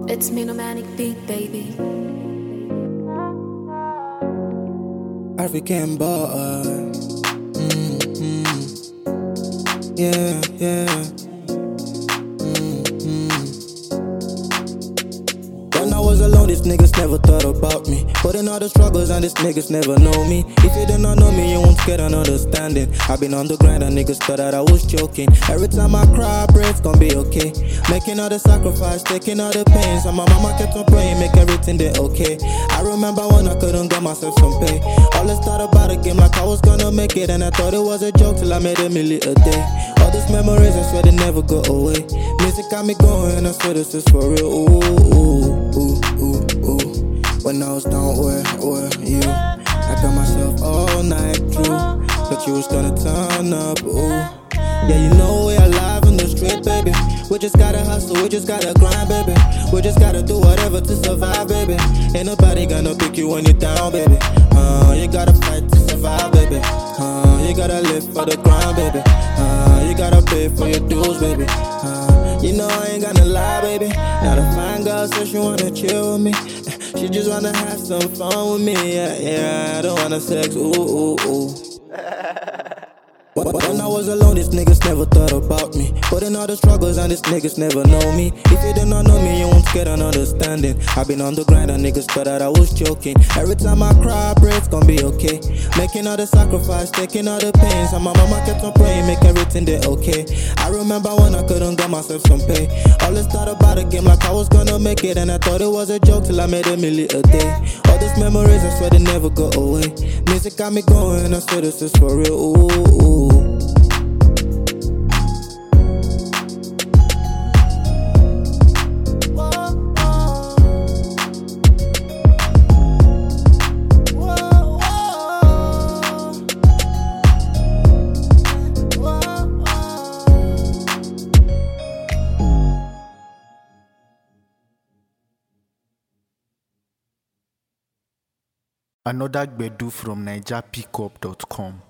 It's Minomanic beat, baby. African boy. Yeah, yeah. When I was alone, these niggas never thought about me. Putting all the struggles and these niggas never know me. If you did not know me, you won't get an understanding. I've been on the grind and niggas thought that I was joking. Every time I cry, I pray it's gonna be okay. Making all the sacrifice, taking all the pain. So my mama kept on praying, make everything there okay. I remember when I couldn't get myself some pay. Always thought about a game like I was gonna make it, and I thought it was a joke till I made $1 million a day. All these memories, I swear they never go away. Music got me going, I swear this is for real. Ooh, ooh, ooh, ooh, ooh. When I was down, where were you? I got myself all night through, but you was gonna turn up. Ooh, yeah, you know we alive in the street, baby. We just gotta hustle, we just gotta grind, baby. We just gotta do whatever to survive, baby. Ain't nobody gonna pick you when you're down, baby. You gotta fight to survive, baby. You gotta live for the grind, baby. You gotta pay for your dues, baby. You know I ain't gonna lie, baby. Now the fine girl says she wanna chill with me. She just wanna have some fun with me. Yeah, yeah, I don't wanna sex, ooh, ooh, ooh. When I was alone, these niggas never thought about me. Putting all the struggles and these niggas never know me. If you did not know me, you won't get an understanding. I've been on the grind and niggas thought that I was joking. Every time I cry, I pray it's gonna be okay. Making all the sacrifice, taking all the pain. So my mama kept on praying, make everything there okay. I remember when I couldn't get myself some pay. Always thought about a game like I was gonna make it, and I thought it was a joke till I made $1 million a day. All these memories, I swear they never go away. Music got me going, I swear this is for real. Ooh, ooh. Another Gbedu from NigerPickup.com.